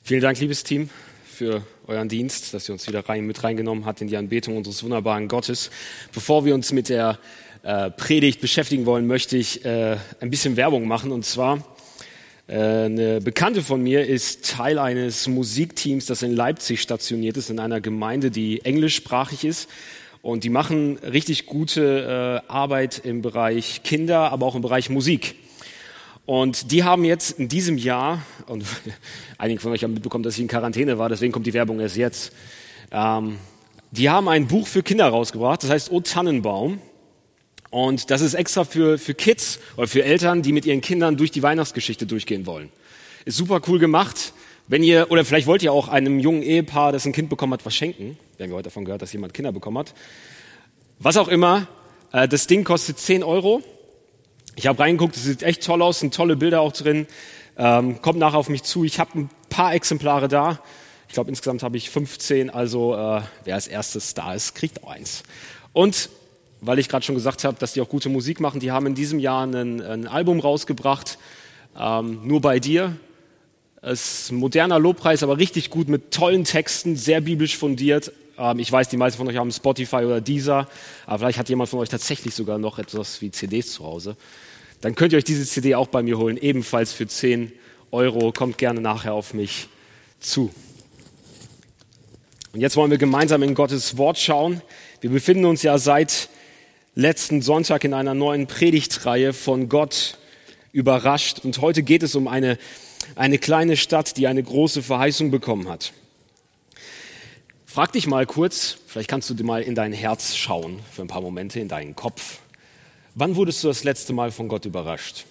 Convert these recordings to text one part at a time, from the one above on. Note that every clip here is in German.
Vielen Dank, liebes Team, für euren Dienst, dass ihr uns wieder mit reingenommen habt in die Anbetung unseres wunderbaren Gottes. Bevor wir uns mit der Predigt beschäftigen wollen, möchte ich ein bisschen Werbung machen. Und zwar, eine Bekannte von mir ist Teil eines Musikteams, das in Leipzig stationiert ist, in einer Gemeinde, die englischsprachig ist. Und die machen richtig gute Arbeit im Bereich Kinder, aber auch im Bereich Musik. Und die haben jetzt in diesem Jahr, und einige von euch haben mitbekommen, dass ich in Quarantäne war, deswegen kommt die Werbung erst jetzt, die haben ein Buch für Kinder rausgebracht, das heißt O Tannenbaum. Und das ist extra für Kids oder für Eltern, die mit ihren Kindern durch die Weihnachtsgeschichte durchgehen wollen. Ist super cool gemacht. Wenn ihr, oder vielleicht wollt ihr auch einem jungen Ehepaar, das ein Kind bekommen hat, was schenken. Wir haben heute davon gehört, dass jemand Kinder bekommen hat. Was auch immer, das Ding kostet 10 Euro. Ich habe reingeguckt, es sieht echt toll aus, sind tolle Bilder auch drin. Kommt nachher auf mich zu. Ich habe ein paar Exemplare da. Ich glaube, insgesamt habe ich 15. Also wer als erstes da ist, kriegt auch eins. Und weil ich gerade schon gesagt habe, dass die auch gute Musik machen, die haben in diesem Jahr ein Album rausgebracht, Nur bei dir. Es ist ein moderner Lobpreis, aber richtig gut mit tollen Texten, sehr biblisch fundiert. Ich weiß, die meisten von euch haben Spotify oder Deezer, aber vielleicht hat jemand von euch tatsächlich sogar noch etwas wie CDs zu Hause. Dann könnt ihr euch diese CD auch bei mir holen, ebenfalls für 10 Euro. Kommt gerne nachher auf mich zu. Und jetzt wollen wir gemeinsam in Gottes Wort schauen. Wir befinden uns ja seit letzten Sonntag in einer neuen Predigtreihe von Gott überrascht. Und heute geht es um eine kleine Stadt, die eine große Verheißung bekommen hat. Frag dich mal kurz, vielleicht kannst du dir mal in dein Herz schauen, für ein paar Momente, in deinen Kopf. Wann wurdest du das letzte Mal von Gott überrascht?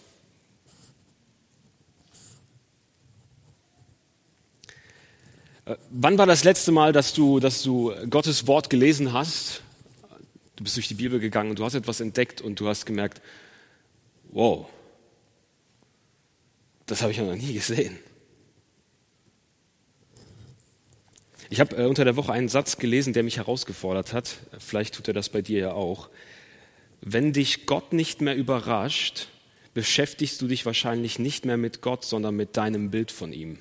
Wann war das letzte Mal, dass du Gottes Wort gelesen hast? Du bist durch die Bibel gegangen und du hast etwas entdeckt und du hast gemerkt, wow, das habe ich noch nie gesehen. Ich habe unter der Woche einen Satz gelesen, der mich herausgefordert hat. Vielleicht tut er das bei dir ja auch. Wenn dich Gott nicht mehr überrascht, beschäftigst du dich wahrscheinlich nicht mehr mit Gott, sondern mit deinem Bild von ihm.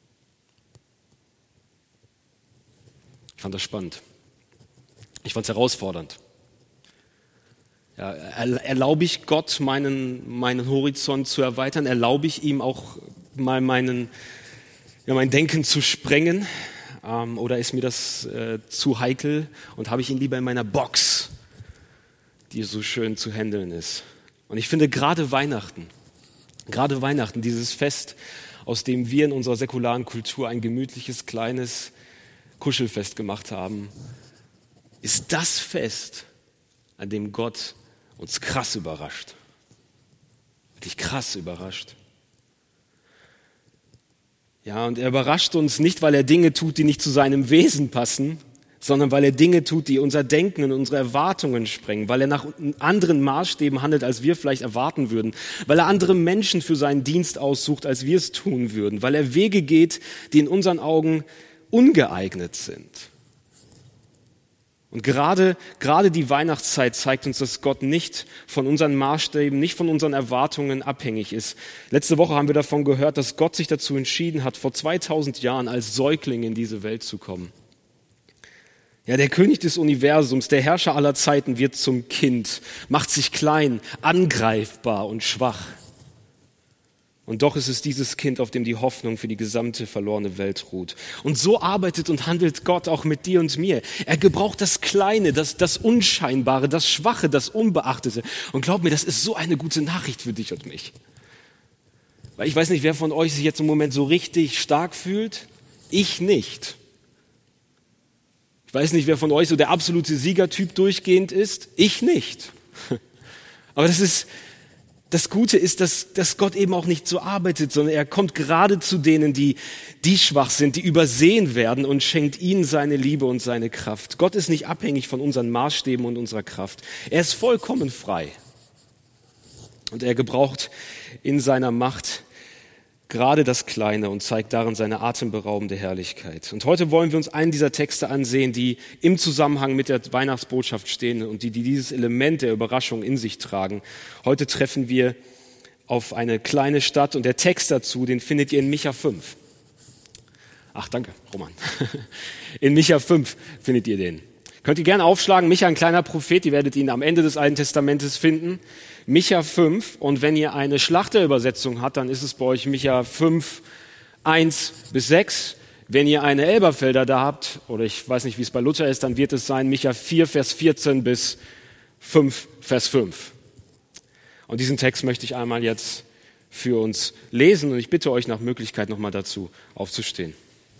Ich fand das spannend. Ich fand es herausfordernd. Ja, erlaube ich Gott, meinen Horizont zu erweitern? Erlaube ich ihm auch mal mein Denken zu sprengen? Oder ist mir das zu heikel und habe ich ihn lieber in meiner Box, die so schön zu handeln ist? Und ich finde gerade Weihnachten, dieses Fest, aus dem wir in unserer säkularen Kultur ein gemütliches, kleines Kuschelfest gemacht haben, ist das Fest, an dem Gott uns krass überrascht. Wirklich krass überrascht. Ja, und er überrascht uns nicht, weil er Dinge tut, die nicht zu seinem Wesen passen, sondern weil er Dinge tut, die unser Denken und unsere Erwartungen sprengen, weil er nach anderen Maßstäben handelt, als wir vielleicht erwarten würden, weil er andere Menschen für seinen Dienst aussucht, als wir es tun würden, weil er Wege geht, die in unseren Augen ungeeignet sind. Und gerade die Weihnachtszeit zeigt uns, dass Gott nicht von unseren Maßstäben, nicht von unseren Erwartungen abhängig ist. Letzte Woche haben wir davon gehört, dass Gott sich dazu entschieden hat, vor 2000 Jahren als Säugling in diese Welt zu kommen. Ja, der König des Universums, der Herrscher aller Zeiten wird zum Kind, macht sich klein, angreifbar und schwach. Und doch ist es dieses Kind, auf dem die Hoffnung für die gesamte verlorene Welt ruht. Und so arbeitet und handelt Gott auch mit dir und mir. Er gebraucht das Kleine, das Unscheinbare, das Schwache, das Unbeachtete. Und glaub mir, das ist so eine gute Nachricht für dich und mich. Weil ich weiß nicht, wer von euch sich jetzt im Moment so richtig stark fühlt. Ich nicht. Ich weiß nicht, wer von euch so der absolute Siegertyp durchgehend ist. Ich nicht. Aber das Gute ist, dass Gott eben auch nicht so arbeitet, sondern er kommt gerade zu denen, die schwach sind, die übersehen werden und schenkt ihnen seine Liebe und seine Kraft. Gott ist nicht abhängig von unseren Maßstäben und unserer Kraft. Er ist vollkommen frei. Und er gebraucht in seiner Macht gerade das Kleine und zeigt darin seine atemberaubende Herrlichkeit. Und heute wollen wir uns einen dieser Texte ansehen, die im Zusammenhang mit der Weihnachtsbotschaft stehen und die dieses Element der Überraschung in sich tragen. Heute treffen wir auf eine kleine Stadt und der Text dazu, den findet ihr in Micha 5. Ach, danke, Roman. In Micha 5 findet ihr den. Könnt ihr gerne aufschlagen, Micha, ein kleiner Prophet, ihr werdet ihn am Ende des Alten Testamentes finden. Micha 5, und wenn ihr eine Schlachterübersetzung habt, dann ist es bei euch Micha 5, 1-6. Wenn ihr eine Elberfelder da habt, oder ich weiß nicht, wie es bei Luther ist, dann wird es sein Micha 4, Vers 14 bis 5, Vers 5. Und diesen Text möchte ich einmal jetzt für uns lesen und ich bitte euch nach Möglichkeit nochmal dazu aufzustehen.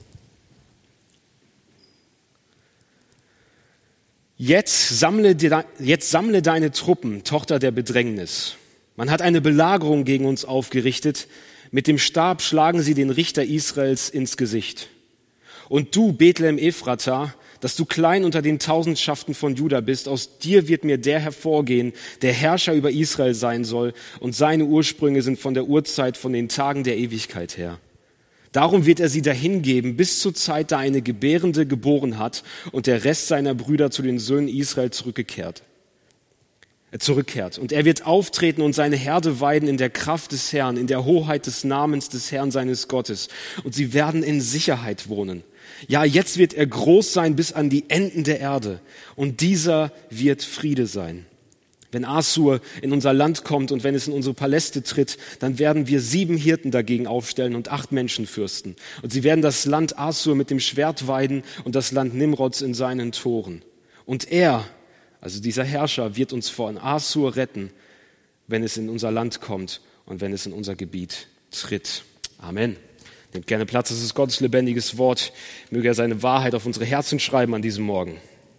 Jetzt sammle deine Truppen, Tochter der Bedrängnis. Man hat eine Belagerung gegen uns aufgerichtet. Mit dem Stab schlagen sie den Richter Israels ins Gesicht. Und du, Bethlehem Ephrata, dass du klein unter den Tausendschaften von Juda bist, aus dir wird mir der hervorgehen, der Herrscher über Israel sein soll, und seine Ursprünge sind von der Urzeit, von den Tagen der Ewigkeit her. Darum wird er sie dahingeben, bis zur Zeit, da eine Gebärende geboren hat und der Rest seiner Brüder zu den Söhnen Israel zurückkehrt. Und er wird auftreten und seine Herde weiden in der Kraft des Herrn, in der Hoheit des Namens des Herrn seines Gottes. Und sie werden in Sicherheit wohnen. Ja, jetzt wird er groß sein bis an die Enden der Erde. Und dieser wird Friede sein. Wenn Assur in unser Land kommt und wenn es in unsere Paläste tritt, dann werden wir 7 Hirten dagegen aufstellen und 8 Menschenfürsten. Und sie werden das Land Assur mit dem Schwert weiden und das Land Nimrods in seinen Toren. Und er, also dieser Herrscher, wird uns von Assur retten, wenn es in unser Land kommt und wenn es in unser Gebiet tritt. Amen. Nehmt gerne Platz, das ist Gottes lebendiges Wort. Möge er seine Wahrheit auf unsere Herzen schreiben an diesem Morgen.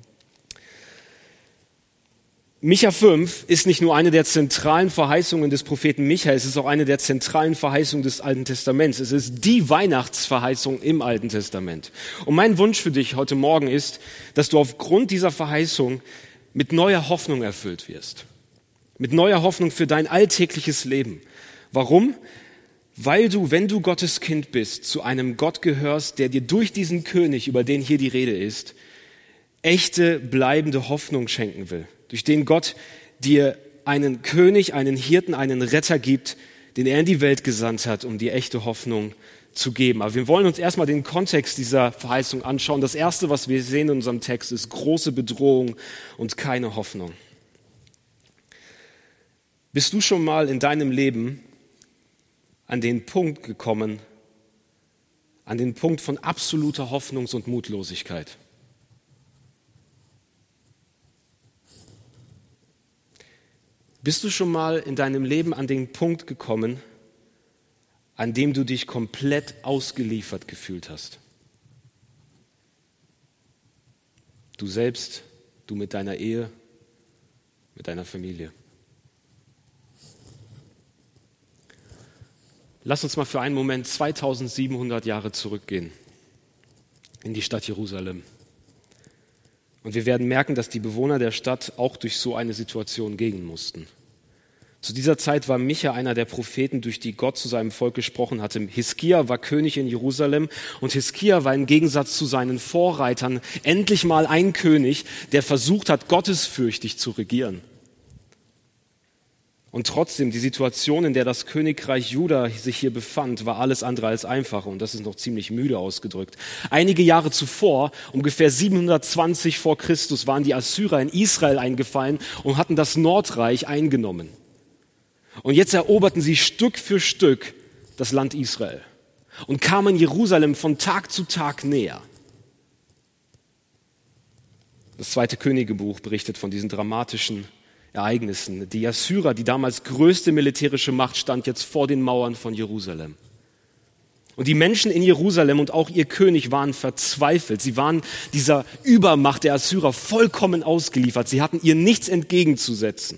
Micha 5 ist nicht nur eine der zentralen Verheißungen des Propheten Micha, es ist auch eine der zentralen Verheißungen des Alten Testaments. Es ist die Weihnachtsverheißung im Alten Testament. Und mein Wunsch für dich heute Morgen ist, dass du aufgrund dieser Verheißung mit neuer Hoffnung erfüllt wirst. Mit neuer Hoffnung für dein alltägliches Leben. Warum? Weil du, wenn du Gottes Kind bist, zu einem Gott gehörst, der dir durch diesen König, über den hier die Rede ist, echte, bleibende Hoffnung schenken will. Durch den Gott dir einen König, einen Hirten, einen Retter gibt, den er in die Welt gesandt hat, um dir echte Hoffnung zu geben. Aber wir wollen uns erstmal den Kontext dieser Verheißung anschauen. Das Erste, was wir sehen in unserem Text, ist große Bedrohung und keine Hoffnung. Bist du schon mal in deinem Leben an den Punkt gekommen, an den Punkt von absoluter Hoffnungs- und Mutlosigkeit? Bist du schon mal in deinem Leben an den Punkt gekommen, an dem du dich komplett ausgeliefert gefühlt hast? Du selbst, du mit deiner Ehe, mit deiner Familie. Lass uns mal für einen Moment 2700 Jahre zurückgehen in die Stadt Jerusalem. Und wir werden merken, dass die Bewohner der Stadt auch durch so eine Situation gehen mussten. Zu dieser Zeit war Micha einer der Propheten, durch die Gott zu seinem Volk gesprochen hatte. Hiskia war König in Jerusalem und Hiskia war im Gegensatz zu seinen Vorreitern endlich mal ein König, der versucht hat, gottesfürchtig zu regieren. Und trotzdem, die Situation, in der das Königreich Juda sich hier befand, war alles andere als einfach. Und das ist noch ziemlich müde ausgedrückt. Einige Jahre zuvor, ungefähr 720 vor Christus, waren die Assyrer in Israel eingefallen und hatten das Nordreich eingenommen. Und jetzt eroberten sie Stück für Stück das Land Israel und kamen Jerusalem von Tag zu Tag näher. Das 2. Königebuch berichtet von diesen dramatischen Ereignissen. Die Assyrer, die damals größte militärische Macht, stand jetzt vor den Mauern von Jerusalem. Und die Menschen in Jerusalem und auch ihr König waren verzweifelt. Sie waren dieser Übermacht der Assyrer vollkommen ausgeliefert. Sie hatten ihr nichts entgegenzusetzen.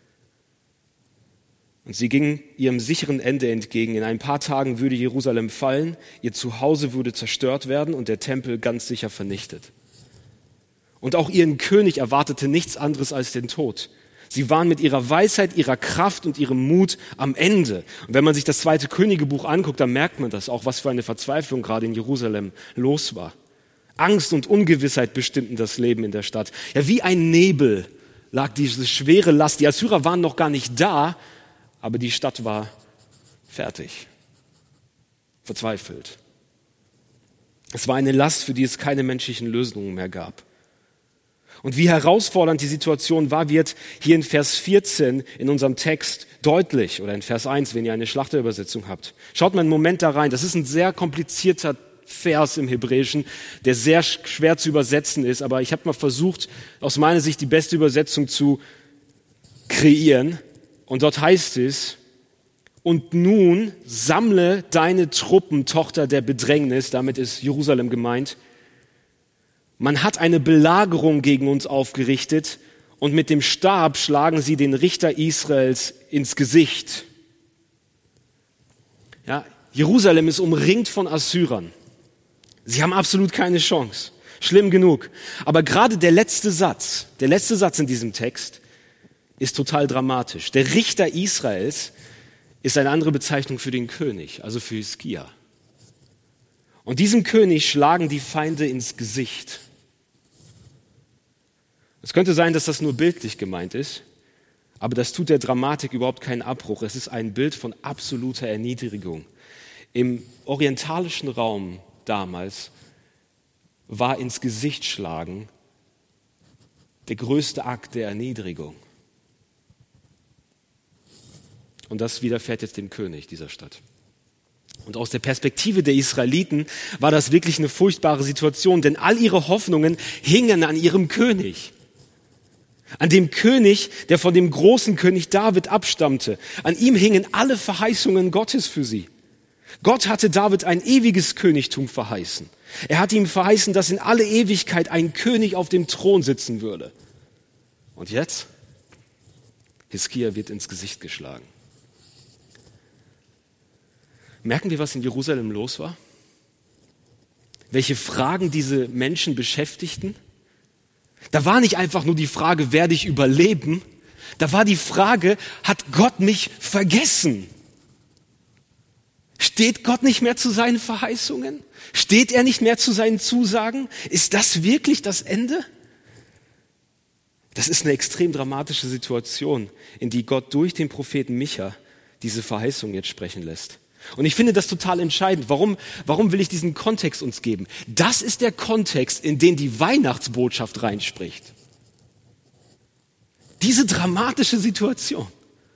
Und sie gingen ihrem sicheren Ende entgegen. In ein paar Tagen würde Jerusalem fallen, ihr Zuhause würde zerstört werden und der Tempel ganz sicher vernichtet. Und auch ihren König erwartete nichts anderes als den Tod. Sie waren mit ihrer Weisheit, ihrer Kraft und ihrem Mut am Ende. Und wenn man sich das 2. Königebuch anguckt, dann merkt man das auch, was für eine Verzweiflung gerade in Jerusalem los war. Angst und Ungewissheit bestimmten das Leben in der Stadt. Ja, wie ein Nebel lag diese schwere Last. Die Assyrer waren noch gar nicht da, aber die Stadt war fertig, verzweifelt. Es war eine Last, für die es keine menschlichen Lösungen mehr gab. Und wie herausfordernd die Situation war, wird hier in Vers 14 in unserem Text deutlich, oder in Vers 1, wenn ihr eine Schlachterübersetzung habt. Schaut mal einen Moment da rein. Das ist ein sehr komplizierter Vers im Hebräischen, der sehr schwer zu übersetzen ist. Aber ich habe mal versucht, aus meiner Sicht die beste Übersetzung zu kreieren. Und dort heißt es: Und nun sammle deine Truppen, Tochter der Bedrängnis, damit ist Jerusalem gemeint. Man hat eine Belagerung gegen uns aufgerichtet und mit dem Stab schlagen sie den Richter Israels ins Gesicht. Ja, Jerusalem ist umringt von Assyrern. Sie haben absolut keine Chance. Schlimm genug. Aber gerade der letzte Satz in diesem Text ist total dramatisch. Der Richter Israels ist eine andere Bezeichnung für den König, also für Hiskia. Und diesem König schlagen die Feinde ins Gesicht. Es könnte sein, dass das nur bildlich gemeint ist, aber das tut der Dramatik überhaupt keinen Abbruch. Es ist ein Bild von absoluter Erniedrigung. Im orientalischen Raum damals war ins Gesicht schlagen der größte Akt der Erniedrigung. Und das widerfährt jetzt dem König dieser Stadt. Und aus der Perspektive der Israeliten war das wirklich eine furchtbare Situation, denn all ihre Hoffnungen hingen an ihrem König. An dem König, der von dem großen König David abstammte. An ihm hingen alle Verheißungen Gottes für sie. Gott hatte David ein ewiges Königtum verheißen. Er hatte ihm verheißen, dass in alle Ewigkeit ein König auf dem Thron sitzen würde. Und jetzt? Hiskia wird ins Gesicht geschlagen. Merken wir, was in Jerusalem los war? Welche Fragen diese Menschen beschäftigten? Da war nicht einfach nur die Frage, werde ich überleben? Da war die Frage, hat Gott mich vergessen? Steht Gott nicht mehr zu seinen Verheißungen? Steht er nicht mehr zu seinen Zusagen? Ist das wirklich das Ende? Das ist eine extrem dramatische Situation, in die Gott durch den Propheten Micha diese Verheißung jetzt sprechen lässt. Und ich finde das total entscheidend. Warum will ich diesen Kontext uns geben? Das ist der Kontext, in den die Weihnachtsbotschaft reinspricht. Diese dramatische Situation.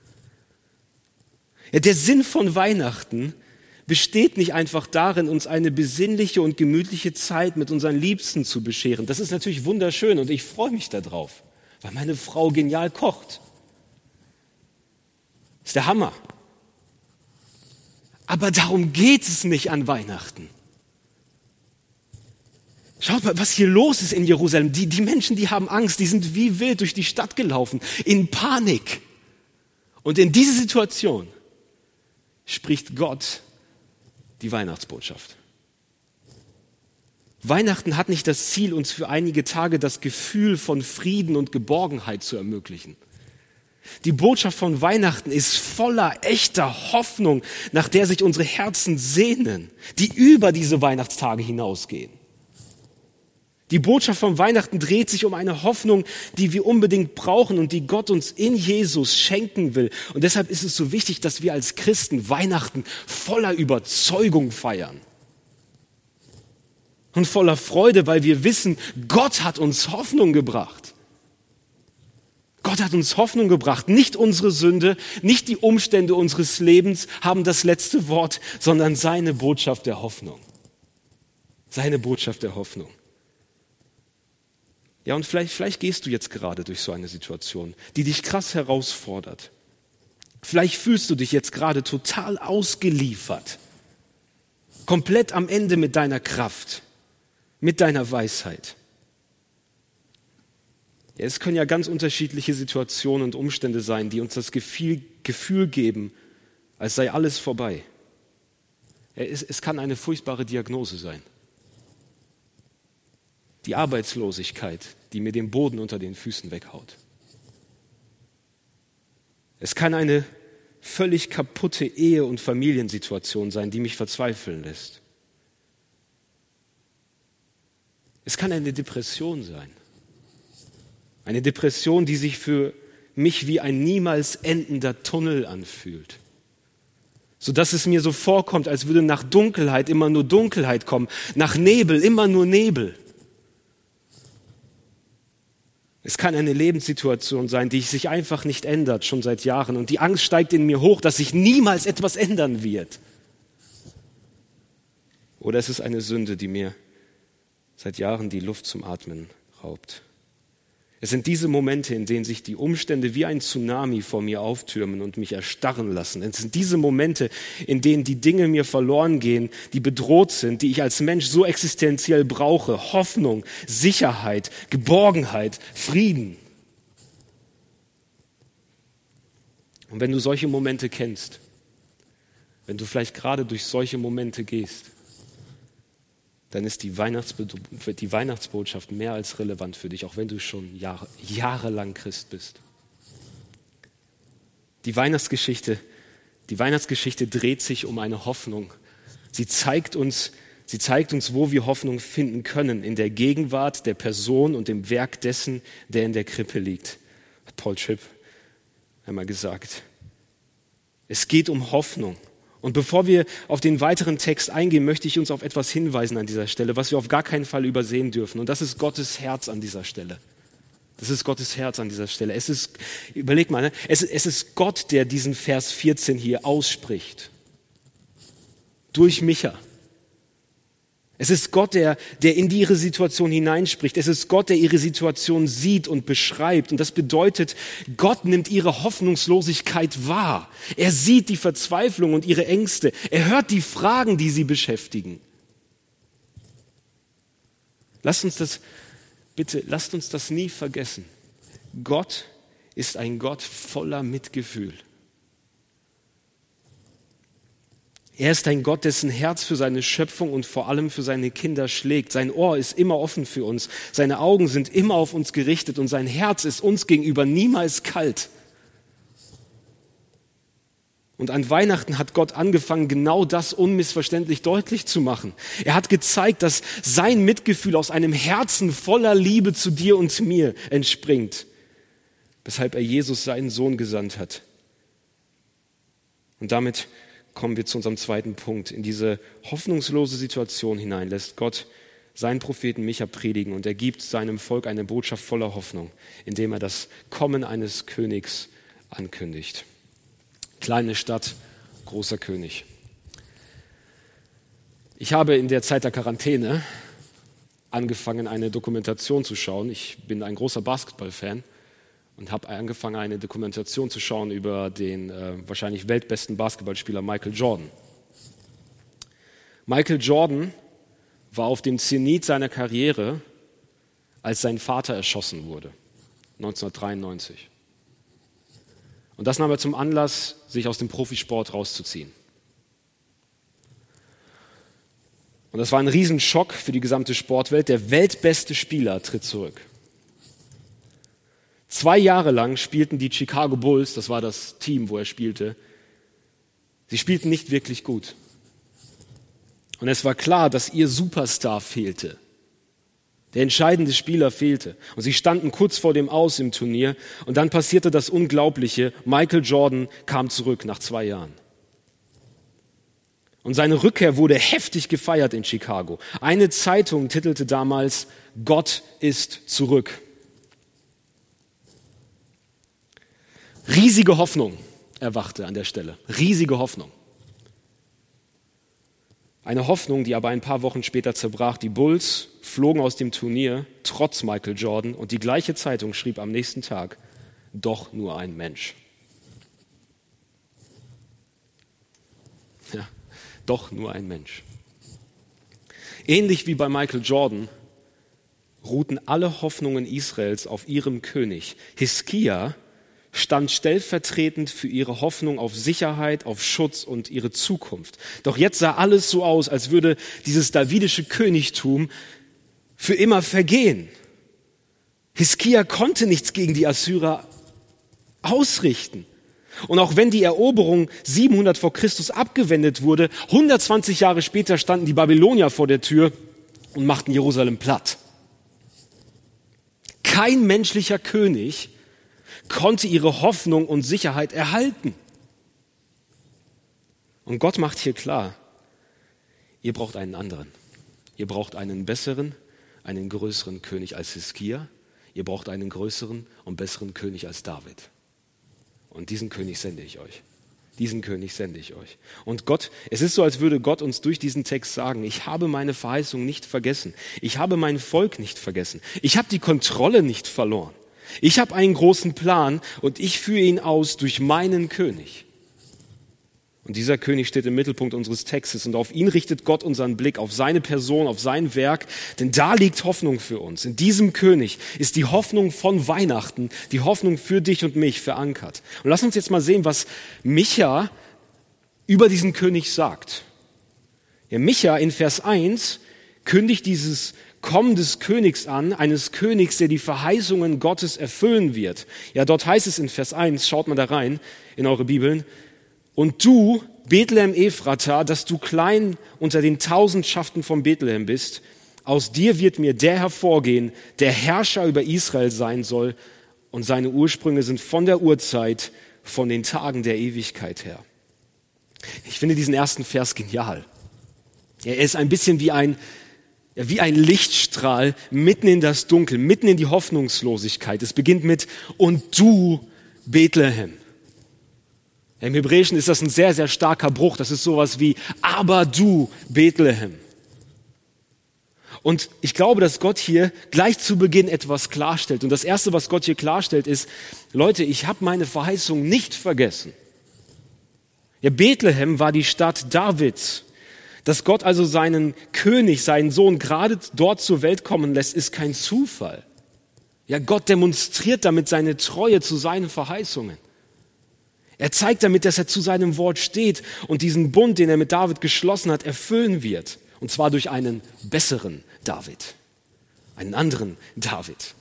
Ja, der Sinn von Weihnachten besteht nicht einfach darin, uns eine besinnliche und gemütliche Zeit mit unseren Liebsten zu bescheren. Das ist natürlich wunderschön und ich freue mich darauf, weil meine Frau genial kocht. Das ist der Hammer. Aber darum geht es nicht an Weihnachten. Schaut mal, was hier los ist in Jerusalem. Die Menschen, die haben Angst, die sind wie wild durch die Stadt gelaufen, in Panik. Und in diese Situation spricht Gott die Weihnachtsbotschaft. Weihnachten hat nicht das Ziel, uns für einige Tage das Gefühl von Frieden und Geborgenheit zu ermöglichen. Die Botschaft von Weihnachten ist voller echter Hoffnung, nach der sich unsere Herzen sehnen, die über diese Weihnachtstage hinausgehen. Die Botschaft von Weihnachten dreht sich um eine Hoffnung, die wir unbedingt brauchen und die Gott uns in Jesus schenken will. Und deshalb ist es so wichtig, dass wir als Christen Weihnachten voller Überzeugung feiern. Und voller Freude, weil wir wissen, Gott hat uns Hoffnung gebracht. Gott hat uns Hoffnung gebracht. Nicht unsere Sünde, nicht die Umstände unseres Lebens haben das letzte Wort, sondern seine Botschaft der Hoffnung. Seine Botschaft der Hoffnung. Ja, und vielleicht gehst du jetzt gerade durch so eine Situation, die dich krass herausfordert. Vielleicht fühlst du dich jetzt gerade total ausgeliefert. Komplett am Ende mit deiner Kraft, mit deiner Weisheit. Ja, es können ja ganz unterschiedliche Situationen und Umstände sein, die uns das Gefühl geben, als sei alles vorbei. Ja, es kann eine furchtbare Diagnose sein. Die Arbeitslosigkeit, die mir den Boden unter den Füßen weghaut. Es kann eine völlig kaputte Ehe- und Familiensituation sein, die mich verzweifeln lässt. Es kann eine Depression sein. Eine Depression, die sich für mich wie ein niemals endender Tunnel anfühlt. sodass es mir so vorkommt, als würde nach Dunkelheit immer nur Dunkelheit kommen, nach Nebel immer nur Nebel. Es kann eine Lebenssituation sein, die sich einfach nicht ändert, schon seit Jahren. Und die Angst steigt in mir hoch, dass sich niemals etwas ändern wird. Oder es ist eine Sünde, die mir seit Jahren die Luft zum Atmen raubt. Es sind diese Momente, in denen sich die Umstände wie ein Tsunami vor mir auftürmen und mich erstarren lassen. Es sind diese Momente, in denen die Dinge mir verloren gehen, die bedroht sind, die ich als Mensch so existenziell brauche. Hoffnung, Sicherheit, Geborgenheit, Frieden. Und wenn du solche Momente kennst, wenn du vielleicht gerade durch solche Momente gehst, dann ist die Weihnachtsbotschaft mehr als relevant für dich, auch wenn du schon jahrelang Christ bist. Die Weihnachtsgeschichte dreht sich um eine Hoffnung. Sie zeigt uns, wo wir Hoffnung finden können, in der Gegenwart der Person und dem Werk dessen, der in der Krippe liegt. Hat Paul Tripp einmal gesagt. Es geht um Hoffnung. Und bevor wir auf den weiteren Text eingehen, möchte ich uns auf etwas hinweisen an dieser Stelle, was wir auf gar keinen Fall übersehen dürfen. Und das ist Gottes Herz an dieser Stelle. Das ist Gottes Herz an dieser Stelle. Überleg mal, es ist Gott, der diesen Vers 14 hier ausspricht. Durch Micha. Es ist Gott, der in ihre Situation hineinspricht. Es ist Gott, der ihre Situation sieht und beschreibt. Und das bedeutet, Gott nimmt ihre Hoffnungslosigkeit wahr. Er sieht die Verzweiflung und ihre Ängste. Er hört die Fragen, die sie beschäftigen. Lasst uns das nie vergessen. Gott ist ein Gott voller Mitgefühl. Er ist ein Gott, dessen Herz für seine Schöpfung und vor allem für seine Kinder schlägt. Sein Ohr ist immer offen für uns. Seine Augen sind immer auf uns gerichtet und sein Herz ist uns gegenüber niemals kalt. Und an Weihnachten hat Gott angefangen, genau das unmissverständlich deutlich zu machen. Er hat gezeigt, dass sein Mitgefühl aus einem Herzen voller Liebe zu dir und mir entspringt, weshalb er Jesus, seinen Sohn, gesandt hat. Und damit kommen wir zu unserem zweiten Punkt. In diese hoffnungslose Situation hinein lässt Gott seinen Propheten Micha predigen und er gibt seinem Volk eine Botschaft voller Hoffnung, indem er das Kommen eines Königs ankündigt. Kleine Stadt, großer König. Ich habe in der Zeit der Quarantäne angefangen, eine Dokumentation zu schauen. Ich bin ein großer Basketballfan. Und habe angefangen, eine Dokumentation zu schauen über den wahrscheinlich weltbesten Basketballspieler Michael Jordan. Michael Jordan war auf dem Zenit seiner Karriere, als sein Vater erschossen wurde, 1993. Und das nahm er zum Anlass, sich aus dem Profisport rauszuziehen. Und das war ein Riesenschock für die gesamte Sportwelt. Der weltbeste Spieler tritt zurück. 2 Jahre lang spielten die Chicago Bulls, das war das Team, wo er spielte, sie spielten nicht wirklich gut. Und es war klar, dass ihr Superstar fehlte. Der entscheidende Spieler fehlte. Und sie standen kurz vor dem Aus im Turnier. Und dann passierte das Unglaubliche. Michael Jordan kam zurück nach 2 Jahren. Und seine Rückkehr wurde heftig gefeiert in Chicago. Eine Zeitung titelte damals, Gott ist zurück. Riesige Hoffnung erwachte an der Stelle. Riesige Hoffnung. Eine Hoffnung, die aber ein paar Wochen später zerbrach. Die Bulls flogen aus dem Turnier, trotz Michael Jordan. Und die gleiche Zeitung schrieb am nächsten Tag, doch nur ein Mensch. Ja, doch nur ein Mensch. Ähnlich wie bei Michael Jordan ruhten alle Hoffnungen Israels auf ihrem König. Hiskia stand stellvertretend für ihre Hoffnung auf Sicherheit, auf Schutz und ihre Zukunft. Doch jetzt sah alles so aus, als würde dieses davidische Königtum für immer vergehen. Hiskia konnte nichts gegen die Assyrer ausrichten. Und auch wenn die Eroberung 700 vor Christus abgewendet wurde, 120 Jahre später standen die Babylonier vor der Tür und machten Jerusalem platt. Kein menschlicher König konnte ihre Hoffnung und Sicherheit erhalten. Und Gott macht hier klar, ihr braucht einen anderen. Ihr braucht einen besseren, einen größeren König als Hiskia. Ihr braucht einen größeren und besseren König als David. Und diesen König sende ich euch. Diesen König sende ich euch. Und Gott, es ist so, als würde Gott uns durch diesen Text sagen, ich habe meine Verheißung nicht vergessen. Ich habe mein Volk nicht vergessen. Ich habe die Kontrolle nicht verloren. Ich habe einen großen Plan und ich führe ihn aus durch meinen König. Und dieser König steht im Mittelpunkt unseres Textes und auf ihn richtet Gott unseren Blick, auf seine Person, auf sein Werk, denn da liegt Hoffnung für uns. In diesem König ist die Hoffnung von Weihnachten, die Hoffnung für dich und mich verankert. Und lass uns jetzt mal sehen, was Micha über diesen König sagt. Ja, Micha in Vers 1 kündigt dieses Kommen des Königs an, eines Königs, der die Verheißungen Gottes erfüllen wird. Ja, dort heißt es in Vers 1, schaut mal da rein in eure Bibeln, und du, Bethlehem Ephrata, dass du klein unter den Tausendschaften von Bethlehem bist, aus dir wird mir der hervorgehen, der Herrscher über Israel sein soll, und seine Ursprünge sind von der Urzeit, von den Tagen der Ewigkeit her. Ich finde diesen ersten Vers genial. Er ist ein bisschen wie ein Lichtstrahl mitten in das Dunkel, mitten in die Hoffnungslosigkeit. Es beginnt mit, und du, Bethlehem. Im Hebräischen ist das ein sehr, sehr starker Bruch. Das ist sowas wie, aber du, Bethlehem. Und ich glaube, dass Gott hier gleich zu Beginn etwas klarstellt. Und das Erste, was Gott hier klarstellt, ist, Leute, ich habe meine Verheißung nicht vergessen. Ja, Bethlehem war die Stadt Davids. Dass Gott also seinen König, seinen Sohn gerade dort zur Welt kommen lässt, ist kein Zufall. Ja, Gott demonstriert damit seine Treue zu seinen Verheißungen. Er zeigt damit, dass er zu seinem Wort steht und diesen Bund, den er mit David geschlossen hat, erfüllen wird. Und zwar durch einen besseren David, einen anderen David.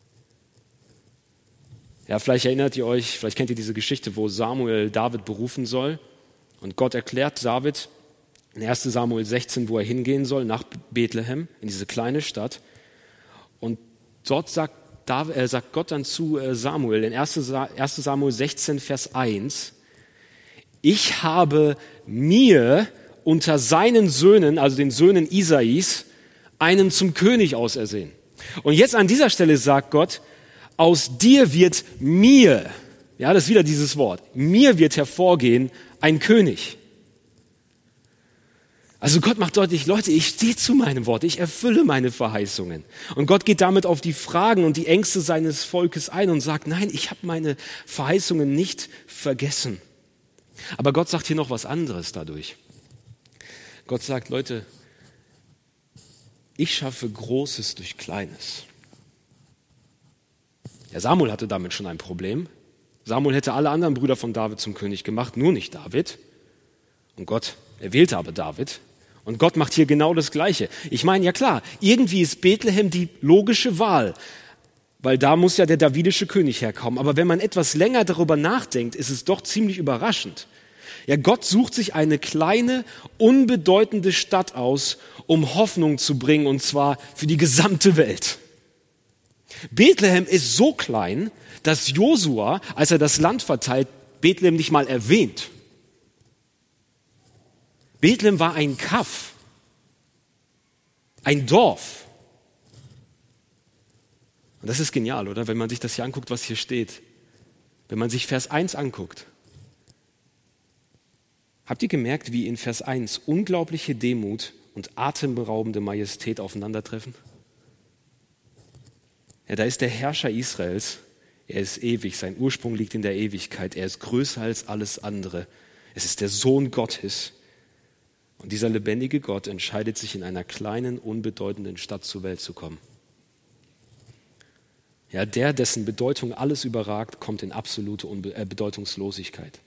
Ja, vielleicht erinnert ihr euch, vielleicht kennt ihr diese Geschichte, wo Samuel David berufen soll. Und Gott erklärt David in 1 Samuel 16, wo er hingehen soll, nach Bethlehem, in diese kleine Stadt. Und dort sagt Gott dann zu Samuel, in 1 Samuel 16, Vers 1, ich habe mir unter seinen Söhnen, also den Söhnen Isais, einen zum König ausersehen. Und jetzt an dieser Stelle sagt Gott, aus dir wird mir, ja, das ist wieder dieses Wort, mir wird hervorgehen ein König. Also Gott macht deutlich, Leute, ich stehe zu meinem Wort, ich erfülle meine Verheißungen. Und Gott geht damit auf die Fragen und die Ängste seines Volkes ein und sagt, nein, ich habe meine Verheißungen nicht vergessen. Aber Gott sagt hier noch was anderes dadurch. Gott sagt, Leute, ich schaffe Großes durch Kleines. Ja, Samuel hatte damit schon ein Problem. Samuel hätte alle anderen Brüder von David zum König gemacht, nur nicht David. Und Gott erwählte aber David. Und Gott macht hier genau das Gleiche. Ich meine, ja klar, irgendwie ist Bethlehem die logische Wahl, weil da muss ja der davidische König herkommen. Aber wenn man etwas länger darüber nachdenkt, ist es doch ziemlich überraschend. Ja, Gott sucht sich eine kleine, unbedeutende Stadt aus, um Hoffnung zu bringen, und zwar für die gesamte Welt. Bethlehem ist so klein, dass Josua, als er das Land verteilt, Bethlehem nicht mal erwähnt. Bethlehem war ein Kaff, ein Dorf. Und das ist genial, oder? Wenn man sich das hier anguckt, was hier steht. Wenn man sich Vers 1 anguckt. Habt ihr gemerkt, wie in Vers 1 unglaubliche Demut und atemberaubende Majestät aufeinandertreffen? Ja, da ist der Herrscher Israels. Er ist ewig, sein Ursprung liegt in der Ewigkeit. Er ist größer als alles andere. Es ist der Sohn Gottes. Und dieser lebendige Gott entscheidet sich, in einer kleinen, unbedeutenden Stadt zur Welt zu kommen. Ja, der, dessen Bedeutung alles überragt, kommt in absolute Bedeutungslosigkeit.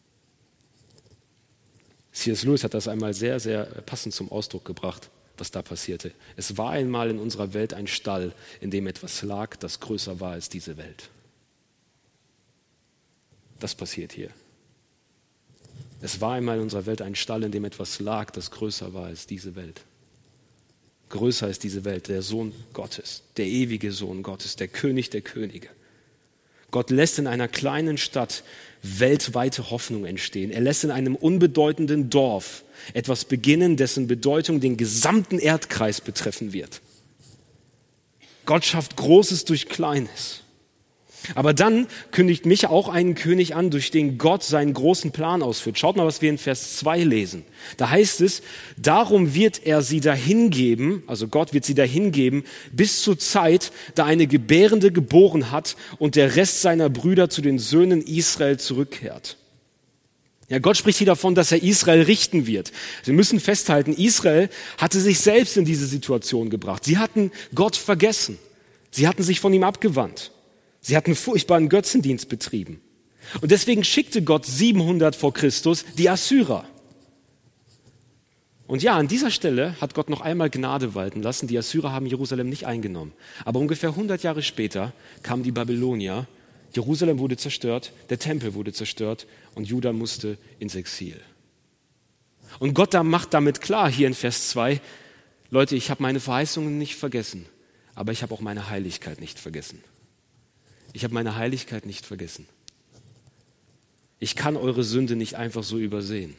C.S. Lewis hat das einmal sehr, sehr passend zum Ausdruck gebracht, was da passierte. Es war einmal in unserer Welt ein Stall, in dem etwas lag, das größer war als diese Welt. Das passiert hier. Es war einmal in unserer Welt ein Stall, in dem etwas lag, das größer war als diese Welt. Größer als diese Welt, der Sohn Gottes, der ewige Sohn Gottes, der König der Könige. Gott lässt in einer kleinen Stadt weltweite Hoffnung entstehen. Er lässt in einem unbedeutenden Dorf etwas beginnen, dessen Bedeutung den gesamten Erdkreis betreffen wird. Gott schafft Großes durch Kleines. Aber dann kündigt Micha auch einen König an, durch den Gott seinen großen Plan ausführt. Schaut mal, was wir in Vers 2 lesen. Da heißt es, darum wird er sie dahingeben, also Gott wird sie dahingeben, bis zur Zeit, da eine Gebärende geboren hat und der Rest seiner Brüder zu den Söhnen Israel zurückkehrt. Ja, Gott spricht hier davon, dass er Israel richten wird. Wir müssen festhalten, Israel hatte sich selbst in diese Situation gebracht. Sie hatten Gott vergessen. Sie hatten sich von ihm abgewandt. Sie hatten furchtbaren Götzendienst betrieben. Und deswegen schickte Gott 700 vor Christus die Assyrer. Und ja, an dieser Stelle hat Gott noch einmal Gnade walten lassen. Die Assyrer haben Jerusalem nicht eingenommen. Aber ungefähr 100 Jahre später kamen die Babylonier. Jerusalem wurde zerstört, der Tempel wurde zerstört und Juda musste ins Exil. Und Gott macht damit klar, hier in Vers 2, Leute, ich habe meine Verheißungen nicht vergessen, aber ich habe auch meine Heiligkeit nicht vergessen. Ich habe meine Heiligkeit nicht vergessen. Ich kann eure Sünde nicht einfach so übersehen.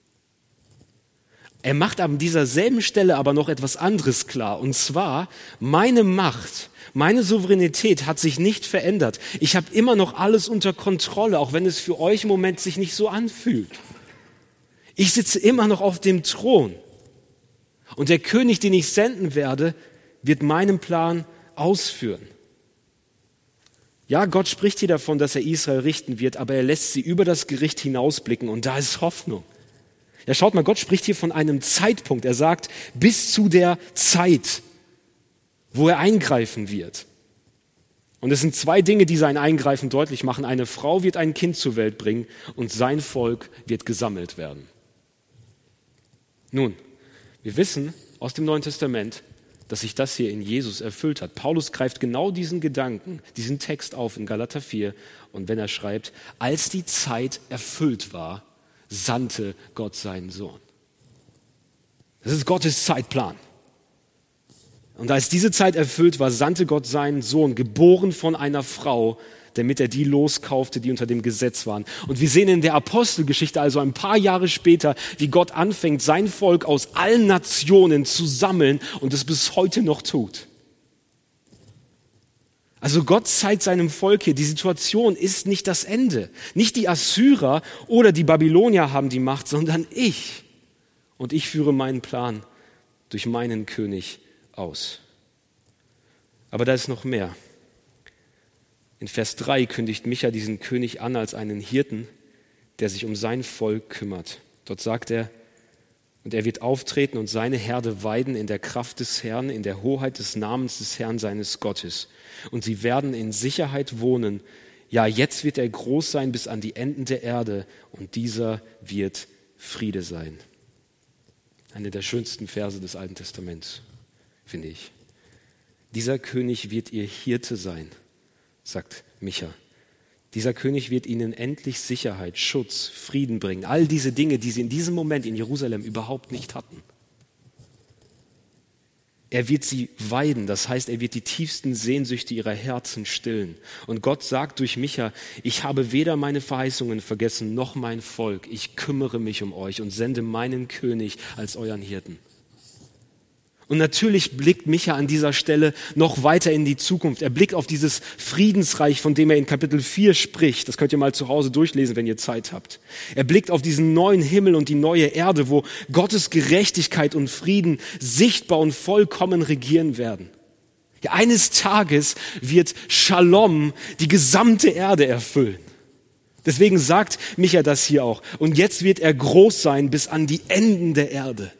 Er macht an dieser selben Stelle aber noch etwas anderes klar. Und zwar, meine Macht, meine Souveränität hat sich nicht verändert. Ich habe immer noch alles unter Kontrolle, auch wenn es für euch im Moment sich nicht so anfühlt. Ich sitze immer noch auf dem Thron. Und der König, den ich senden werde, wird meinen Plan ausführen. Ja, Gott spricht hier davon, dass er Israel richten wird, aber er lässt sie über das Gericht hinausblicken und da ist Hoffnung. Ja, schaut mal, Gott spricht hier von einem Zeitpunkt. Er sagt, bis zu der Zeit, wo er eingreifen wird. Und es sind zwei Dinge, die sein Eingreifen deutlich machen. Eine Frau wird ein Kind zur Welt bringen und sein Volk wird gesammelt werden. Nun, wir wissen aus dem Neuen Testament, dass sich das hier in Jesus erfüllt hat. Paulus greift genau diesen Gedanken, diesen Text auf in Galater 4. Und wenn er schreibt, als die Zeit erfüllt war, sandte Gott seinen Sohn. Das ist Gottes Zeitplan. Und als diese Zeit erfüllt war, sandte Gott seinen Sohn, geboren von einer Frau, damit er die loskaufte, die unter dem Gesetz waren. Und wir sehen in der Apostelgeschichte, also ein paar Jahre später, wie Gott anfängt, sein Volk aus allen Nationen zu sammeln und es bis heute noch tut. Also Gott zeigt seinem Volk hier, die Situation ist nicht das Ende. Nicht die Assyrer oder die Babylonier haben die Macht, sondern ich. Und ich führe meinen Plan durch meinen König aus. Aber da ist noch mehr. In Vers 3 kündigt Micha diesen König an als einen Hirten, der sich um sein Volk kümmert. Dort sagt er, und er wird auftreten und seine Herde weiden in der Kraft des Herrn, in der Hoheit des Namens des Herrn seines Gottes. Und sie werden in Sicherheit wohnen. Ja, jetzt wird er groß sein bis an die Enden der Erde und dieser wird Friede sein. Eine der schönsten Verse des Alten Testaments, finde ich. Dieser König wird ihr Hirte sein, sagt Micha. Dieser König wird ihnen endlich Sicherheit, Schutz, Frieden bringen. All diese Dinge, die sie in diesem Moment in Jerusalem überhaupt nicht hatten. Er wird sie weiden, das heißt, er wird die tiefsten Sehnsüchte ihrer Herzen stillen. Und Gott sagt durch Micha, ich habe weder meine Verheißungen vergessen, noch mein Volk. Ich kümmere mich um euch und sende meinen König als euren Hirten. Und natürlich blickt Micha an dieser Stelle noch weiter in die Zukunft. Er blickt auf dieses Friedensreich, von dem er in Kapitel 4 spricht. Das könnt ihr mal zu Hause durchlesen, wenn ihr Zeit habt. Er blickt auf diesen neuen Himmel und die neue Erde, wo Gottes Gerechtigkeit und Frieden sichtbar und vollkommen regieren werden. Ja, eines Tages wird Shalom die gesamte Erde erfüllen. Deswegen sagt Micha das hier auch. Und jetzt wird er groß sein bis an die Enden der Erde.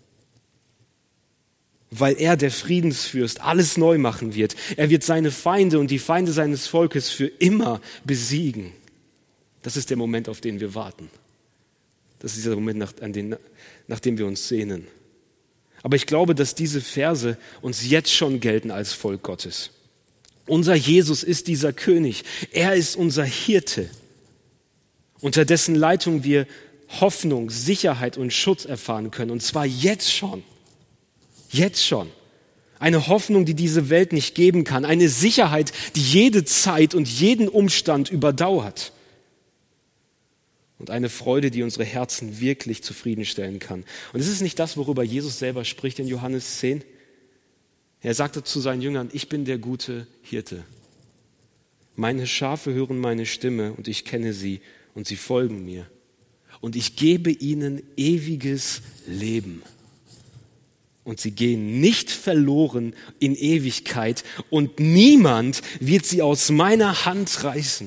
Weil er, der Friedensfürst, alles neu machen wird. Er wird seine Feinde und die Feinde seines Volkes für immer besiegen. Das ist der Moment, auf den wir warten. Das ist dieser Moment, nach dem wir uns sehnen. Aber ich glaube, dass diese Verse uns jetzt schon gelten als Volk Gottes. Unser Jesus ist dieser König. Er ist unser Hirte, unter dessen Leitung wir Hoffnung, Sicherheit und Schutz erfahren können. Und zwar jetzt schon. Jetzt schon. Eine Hoffnung, die diese Welt nicht geben kann. Eine Sicherheit, die jede Zeit und jeden Umstand überdauert. Und eine Freude, die unsere Herzen wirklich zufriedenstellen kann. Und es ist nicht das, worüber Jesus selber spricht in Johannes 10. Er sagte zu seinen Jüngern, ich bin der gute Hirte. Meine Schafe hören meine Stimme und ich kenne sie und sie folgen mir. Und ich gebe ihnen ewiges Leben. Und sie gehen nicht verloren in Ewigkeit und niemand wird sie aus meiner Hand reißen.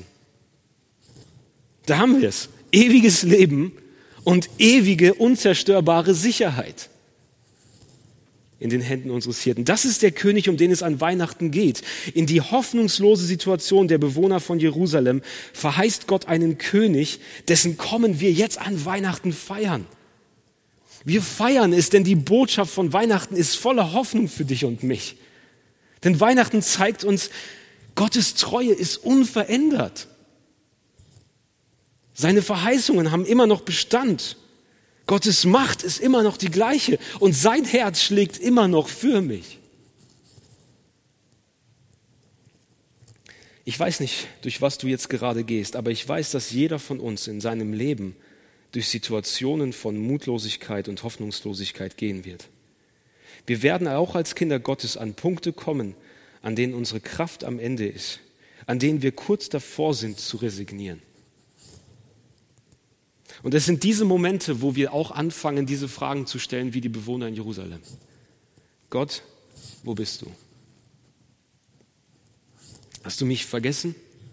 Da haben wir es. Ewiges Leben und ewige, unzerstörbare Sicherheit in den Händen unseres Hirten. Das ist der König, um den es an Weihnachten geht. In die hoffnungslose Situation der Bewohner von Jerusalem verheißt Gott einen König, dessen Kommen wir jetzt an Weihnachten feiern. Wir feiern es, denn die Botschaft von Weihnachten ist voller Hoffnung für dich und mich. Denn Weihnachten zeigt uns, Gottes Treue ist unverändert. Seine Verheißungen haben immer noch Bestand. Gottes Macht ist immer noch die gleiche und sein Herz schlägt immer noch für mich. Ich weiß nicht, durch was du jetzt gerade gehst, aber ich weiß, dass jeder von uns in seinem Leben durch Situationen von Mutlosigkeit und Hoffnungslosigkeit gehen wird. Wir werden auch als Kinder Gottes an Punkte kommen, an denen unsere Kraft am Ende ist, an denen wir kurz davor sind zu resignieren. Und es sind diese Momente, wo wir auch anfangen, diese Fragen zu stellen, wie die Bewohner in Jerusalem. Gott, wo bist du? Hast du mich vergessen?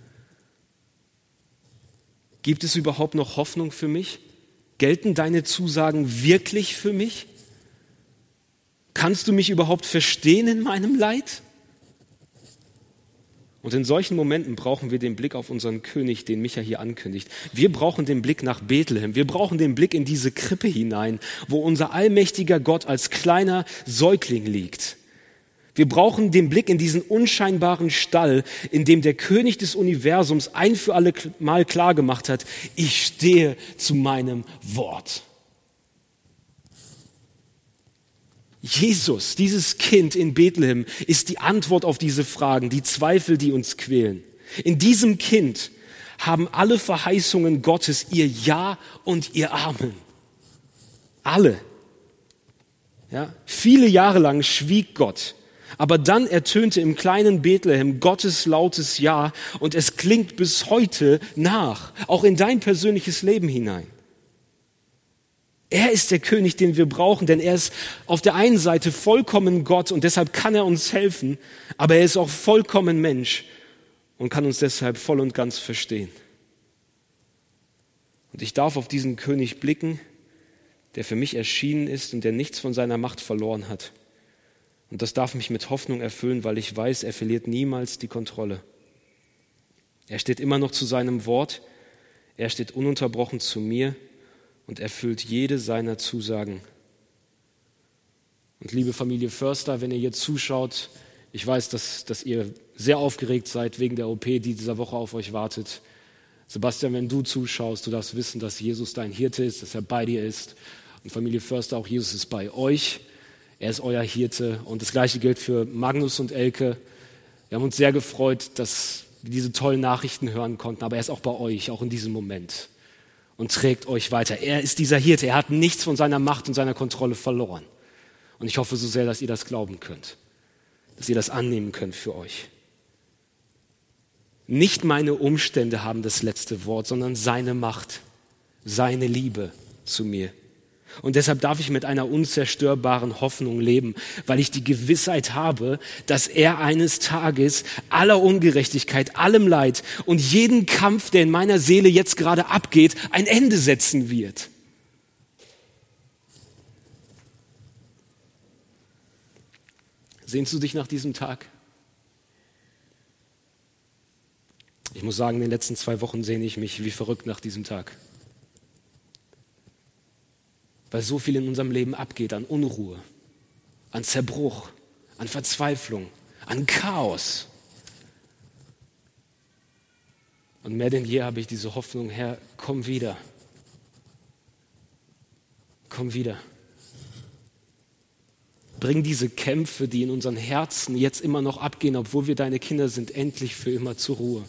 Gibt es überhaupt noch Hoffnung für mich? Gelten deine Zusagen wirklich für mich? Kannst du mich überhaupt verstehen in meinem Leid? Und in solchen Momenten brauchen wir den Blick auf unseren König, den Micha hier ankündigt. Wir brauchen den Blick nach Bethlehem. Wir brauchen den Blick in diese Krippe hinein, wo unser allmächtiger Gott als kleiner Säugling liegt. Wir brauchen den Blick in diesen unscheinbaren Stall, in dem der König des Universums ein für alle Mal klargemacht hat, ich stehe zu meinem Wort. Jesus, dieses Kind in Bethlehem, ist die Antwort auf diese Fragen, die Zweifel, die uns quälen. In diesem Kind haben alle Verheißungen Gottes ihr Ja und ihr Amen. Alle. Ja, viele Jahre lang schwieg Gott, aber dann ertönte im kleinen Bethlehem Gottes lautes Ja und es klingt bis heute nach, auch in dein persönliches Leben hinein. Er ist der König, den wir brauchen, denn er ist auf der einen Seite vollkommen Gott und deshalb kann er uns helfen, aber er ist auch vollkommen Mensch und kann uns deshalb voll und ganz verstehen. Und ich darf auf diesen König blicken, der für mich erschienen ist und der nichts von seiner Macht verloren hat. Und das darf mich mit Hoffnung erfüllen, weil ich weiß, er verliert niemals die Kontrolle. Er steht immer noch zu seinem Wort, er steht ununterbrochen zu mir und erfüllt jede seiner Zusagen. Und liebe Familie Förster, wenn ihr jetzt zuschaut, ich weiß, dass ihr sehr aufgeregt seid wegen der OP, die dieser Woche auf euch wartet. Sebastian, wenn du zuschaust, du darfst wissen, dass Jesus dein Hirte ist, dass er bei dir ist. Und Familie Förster, auch Jesus ist bei euch. Er ist euer Hirte. Und das Gleiche gilt für Magnus und Elke. Wir haben uns sehr gefreut, dass wir diese tollen Nachrichten hören konnten. Aber er ist auch bei euch, auch in diesem Moment. Und trägt euch weiter. Er ist dieser Hirte. Er hat nichts von seiner Macht und seiner Kontrolle verloren. Und ich hoffe so sehr, dass ihr das glauben könnt. Dass ihr das annehmen könnt für euch. Nicht meine Umstände haben das letzte Wort, sondern seine Macht, seine Liebe zu mir. Und deshalb darf ich mit einer unzerstörbaren Hoffnung leben, weil ich die Gewissheit habe, dass er eines Tages aller Ungerechtigkeit, allem Leid und jeden Kampf, der in meiner Seele jetzt gerade abgeht, ein Ende setzen wird. Sehnst du dich nach diesem Tag? Ich muss sagen, in den letzten 2 Wochen sehne ich mich wie verrückt nach diesem Tag. Weil so viel in unserem Leben abgeht an Unruhe, an Zerbruch, an Verzweiflung, an Chaos. Und mehr denn je habe ich diese Hoffnung, Herr, komm wieder. Komm wieder. bring diese Kämpfe, die in unseren Herzen jetzt immer noch abgehen, obwohl wir deine Kinder sind, endlich für immer zur Ruhe.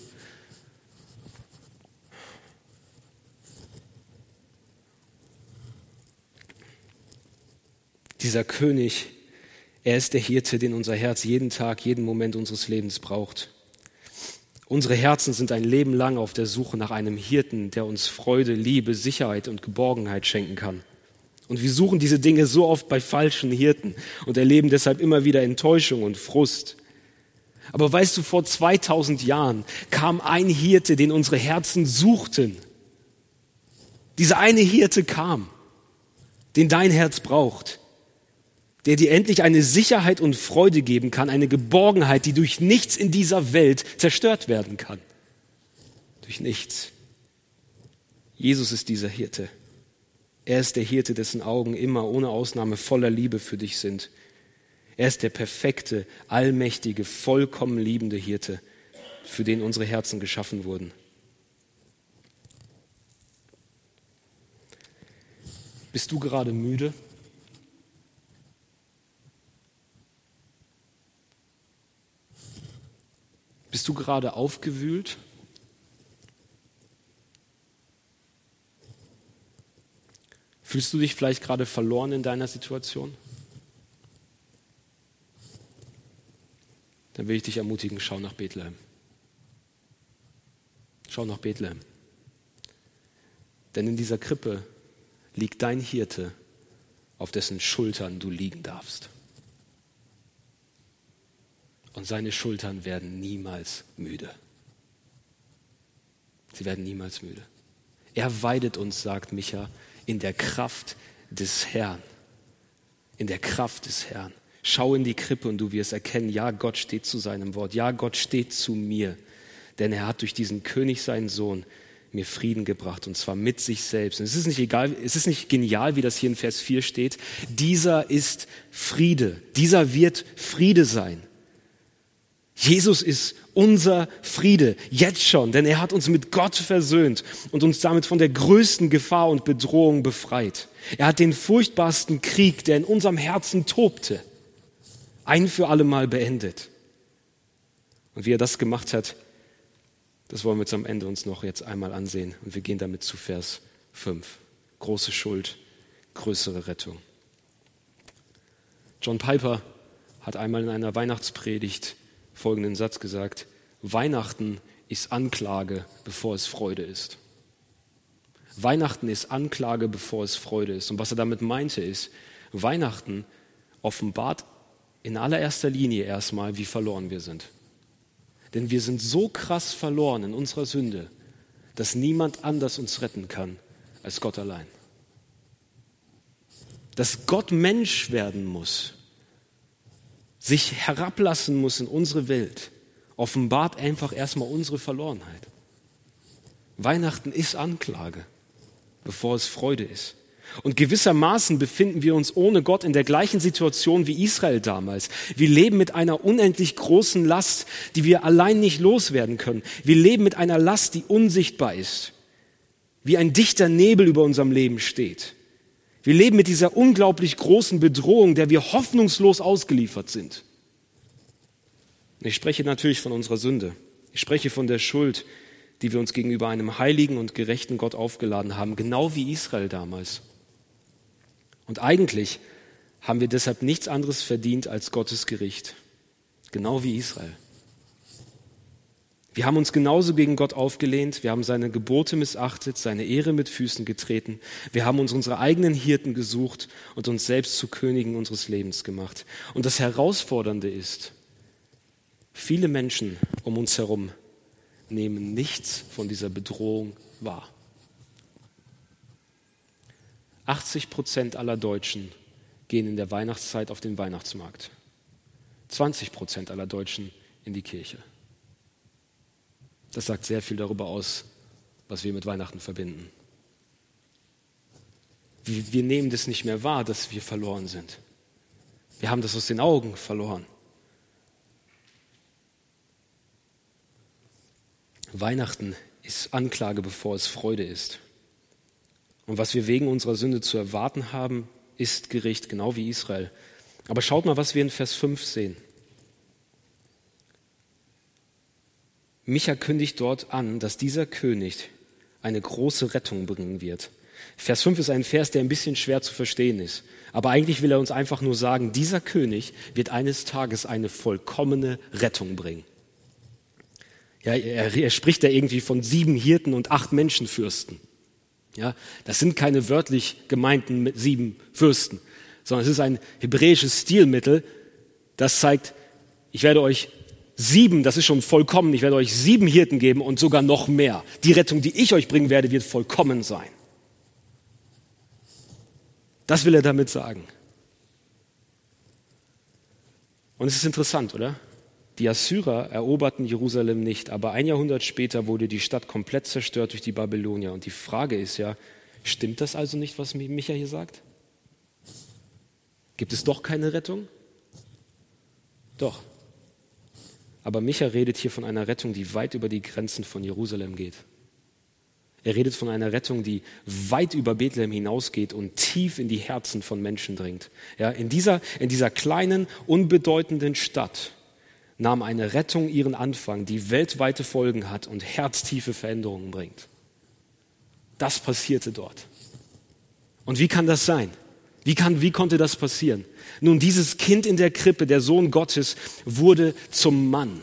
Dieser König, er ist der Hirte, den unser Herz jeden Tag, jeden Moment unseres Lebens braucht. Unsere Herzen sind ein Leben lang auf der Suche nach einem Hirten, der uns Freude, Liebe, Sicherheit und Geborgenheit schenken kann. Und wir suchen diese Dinge so oft bei falschen Hirten und erleben deshalb immer wieder Enttäuschung und Frust. Aber weißt du, vor 2000 Jahren kam ein Hirte, den unsere Herzen suchten. Dieser eine Hirte kam, den dein Herz braucht, der dir endlich eine Sicherheit und Freude geben kann, eine Geborgenheit, die durch nichts in dieser Welt zerstört werden kann. Durch nichts. Jesus ist dieser Hirte. Er ist der Hirte, dessen Augen immer ohne Ausnahme voller Liebe für dich sind. Er ist der perfekte, allmächtige, vollkommen liebende Hirte, für den unsere Herzen geschaffen wurden. Bist du gerade müde? Bist du gerade aufgewühlt? Fühlst du dich vielleicht gerade verloren in deiner Situation? Dann will ich dich ermutigen, schau nach Bethlehem. Schau nach Bethlehem. Denn in dieser Krippe liegt dein Hirte, auf dessen Schultern du liegen darfst. Und seine Schultern werden niemals müde. Sie werden niemals müde. Er weidet uns, sagt Micha, in der Kraft des Herrn. In der Kraft des Herrn. Schau in die Krippe und du wirst erkennen, ja, Gott steht zu seinem Wort. Ja, Gott steht zu mir. Denn er hat durch diesen König, seinen Sohn, mir Frieden gebracht, und zwar mit sich selbst. Und es ist nicht genial, wie das hier in Vers 4 steht. Dieser ist Friede. Dieser wird Friede sein. Jesus ist unser Friede, jetzt schon, denn er hat uns mit Gott versöhnt und uns damit von der größten Gefahr und Bedrohung befreit. Er hat den furchtbarsten Krieg, der in unserem Herzen tobte, ein für alle Mal beendet. Und wie er das gemacht hat, das wollen wir jetzt am Ende uns noch jetzt einmal ansehen. Und wir gehen damit zu Vers 5. Große Schuld, größere Rettung. John Piper hat einmal in einer Weihnachtspredigt folgenden Satz gesagt: Weihnachten ist Anklage, bevor es Freude ist. Weihnachten ist Anklage, bevor es Freude ist. Und was er damit meinte ist, Weihnachten offenbart in allererster Linie erstmal, wie verloren wir sind. Denn wir sind so krass verloren in unserer Sünde, dass niemand anders uns retten kann als Gott allein. Dass Gott Mensch werden muss, sich herablassen muss in unsere Welt, offenbart einfach erstmal unsere Verlorenheit. Weihnachten ist Anklage, bevor es Freude ist. Und gewissermaßen befinden wir uns ohne Gott in der gleichen Situation wie Israel damals. Wir leben mit einer unendlich großen Last, die wir allein nicht loswerden können. Wir leben mit einer Last, die unsichtbar ist, wie ein dichter Nebel über unserem Leben steht. Wir leben mit dieser unglaublich großen Bedrohung, der wir hoffnungslos ausgeliefert sind. Ich spreche natürlich von unserer Sünde. Ich spreche von der Schuld, die wir uns gegenüber einem heiligen und gerechten Gott aufgeladen haben, genau wie Israel damals. Und eigentlich haben wir deshalb nichts anderes verdient als Gottes Gericht, genau wie Israel. Wir haben uns genauso gegen Gott aufgelehnt, wir haben seine Gebote missachtet, seine Ehre mit Füßen getreten, wir haben uns unsere eigenen Hirten gesucht und uns selbst zu Königen unseres Lebens gemacht. Und das Herausfordernde ist, viele Menschen um uns herum nehmen nichts von dieser Bedrohung wahr. 80% aller Deutschen gehen in der Weihnachtszeit auf den Weihnachtsmarkt. 20% aller Deutschen in die Kirche. Das sagt sehr viel darüber aus, was wir mit Weihnachten verbinden. Wir nehmen das nicht mehr wahr, dass wir verloren sind. Wir haben das aus den Augen verloren. Weihnachten ist Anklage, bevor es Freude ist. Und was wir wegen unserer Sünde zu erwarten haben, ist Gericht, genau wie Israel. Aber schaut mal, was wir in Vers 5 sehen. Micha kündigt dort an, dass dieser König eine große Rettung bringen wird. Vers 5 ist ein Vers, der ein bisschen schwer zu verstehen ist. Aber eigentlich will er uns einfach nur sagen, dieser König wird eines Tages eine vollkommene Rettung bringen. Ja, er spricht da irgendwie von 7 Hirten und 8 Menschenfürsten. Ja, das sind keine wörtlich gemeinten 7 Fürsten, sondern es ist ein hebräisches Stilmittel, das zeigt, ich werde euch 7, das ist schon vollkommen, ich werde euch 7 Hirten geben und sogar noch mehr. Die Rettung, die ich euch bringen werde, wird vollkommen sein. Das will er damit sagen. Und es ist interessant, oder? Die Assyrer eroberten Jerusalem nicht, aber ein Jahrhundert später wurde die Stadt komplett zerstört durch die Babylonier. Und die Frage ist ja, stimmt das also nicht, was Micha hier sagt? Gibt es doch keine Rettung? Doch. Aber Micha redet hier von einer Rettung, die weit über die Grenzen von Jerusalem geht. Er redet von einer Rettung, die weit über Bethlehem hinausgeht und tief in die Herzen von Menschen dringt. Ja, in dieser kleinen, unbedeutenden Stadt nahm eine Rettung ihren Anfang, die weltweite Folgen hat und herztiefe Veränderungen bringt. Das passierte dort. Und wie kann das sein? Wie konnte das passieren? Nun, dieses Kind in der Krippe, der Sohn Gottes, wurde zum Mann.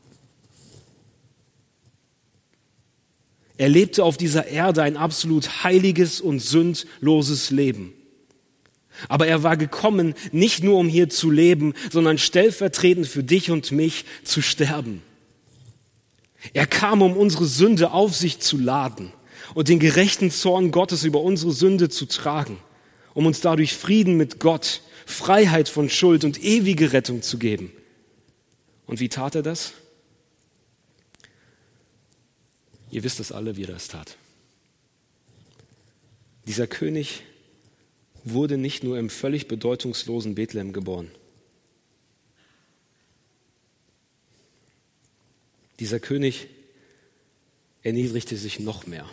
Er lebte auf dieser Erde ein absolut heiliges und sündloses Leben. Aber er war gekommen, nicht nur um hier zu leben, sondern stellvertretend für dich und mich zu sterben. Er kam, um unsere Sünde auf sich zu laden und den gerechten Zorn Gottes über unsere Sünde zu tragen, um uns dadurch Frieden mit Gott, Freiheit von Schuld und ewige Rettung zu geben. Und wie tat er das? Ihr wisst es alle, wie er das tat. Dieser König wurde nicht nur im völlig bedeutungslosen Bethlehem geboren. Dieser König erniedrigte sich noch mehr.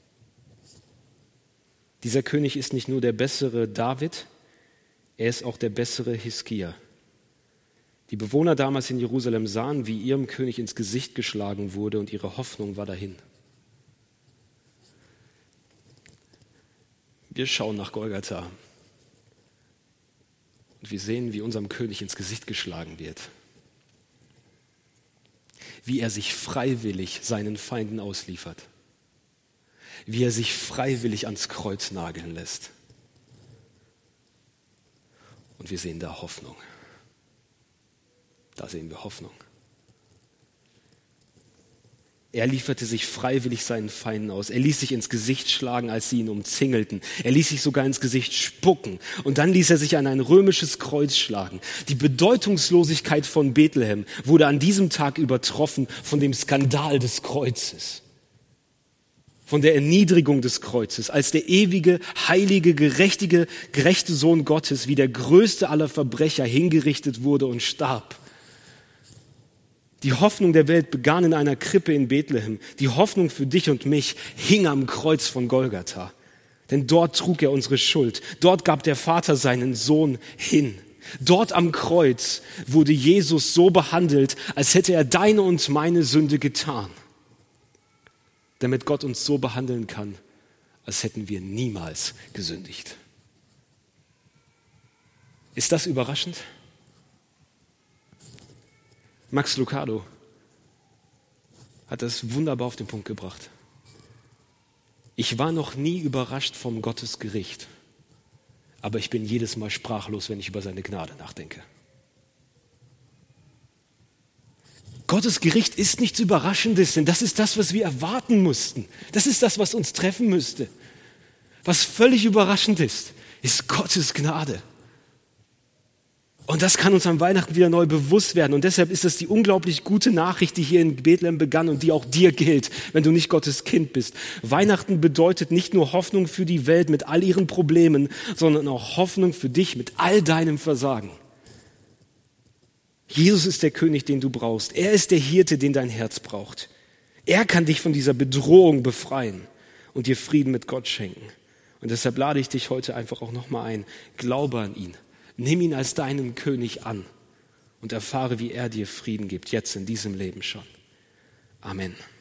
Dieser König ist nicht nur der bessere David, er ist auch der bessere Hiskia. Die Bewohner damals in Jerusalem sahen, wie ihrem König ins Gesicht geschlagen wurde und ihre Hoffnung war dahin. Wir schauen nach Golgatha und wir sehen, wie unserem König ins Gesicht geschlagen wird. Wie er sich freiwillig seinen Feinden ausliefert. Wie er sich freiwillig ans Kreuz nageln lässt. Und wir sehen da Hoffnung. Da sehen wir Hoffnung. Er lieferte sich freiwillig seinen Feinden aus. Er ließ sich ins Gesicht schlagen, als sie ihn umzingelten. Er ließ sich sogar ins Gesicht spucken. Und dann ließ er sich an ein römisches Kreuz schlagen. Die Bedeutungslosigkeit von Bethlehem wurde an diesem Tag übertroffen von dem Skandal des Kreuzes. Von der Erniedrigung des Kreuzes, als der ewige, heilige, gerechte Sohn Gottes wie der größte aller Verbrecher hingerichtet wurde und starb. Die Hoffnung der Welt begann in einer Krippe in Bethlehem. Die Hoffnung für dich und mich hing am Kreuz von Golgatha. Denn dort trug er unsere Schuld. Dort gab der Vater seinen Sohn hin. Dort am Kreuz wurde Jesus so behandelt, als hätte er deine und meine Sünde getan. Damit Gott uns so behandeln kann, als hätten wir niemals gesündigt. Ist das überraschend? Max Lucado hat das wunderbar auf den Punkt gebracht. Ich war noch nie überrascht vom Gottes Gericht, aber ich bin jedes Mal sprachlos, wenn ich über seine Gnade nachdenke. Gottes Gericht ist nichts Überraschendes, denn das ist das, was wir erwarten mussten. Das ist das, was uns treffen müsste. Was völlig überraschend ist Gottes Gnade. Und das kann uns an Weihnachten wieder neu bewusst werden. Und deshalb ist es die unglaublich gute Nachricht, die hier in Bethlehem begann und die auch dir gilt, wenn du nicht Gottes Kind bist. Weihnachten bedeutet nicht nur Hoffnung für die Welt mit all ihren Problemen, sondern auch Hoffnung für dich mit all deinem Versagen. Jesus ist der König, den du brauchst. Er ist der Hirte, den dein Herz braucht. Er kann dich von dieser Bedrohung befreien und dir Frieden mit Gott schenken. Und deshalb lade ich dich heute einfach auch nochmal ein. Glaube an ihn. Nimm ihn als deinen König an und erfahre, wie er dir Frieden gibt, jetzt in diesem Leben schon. Amen.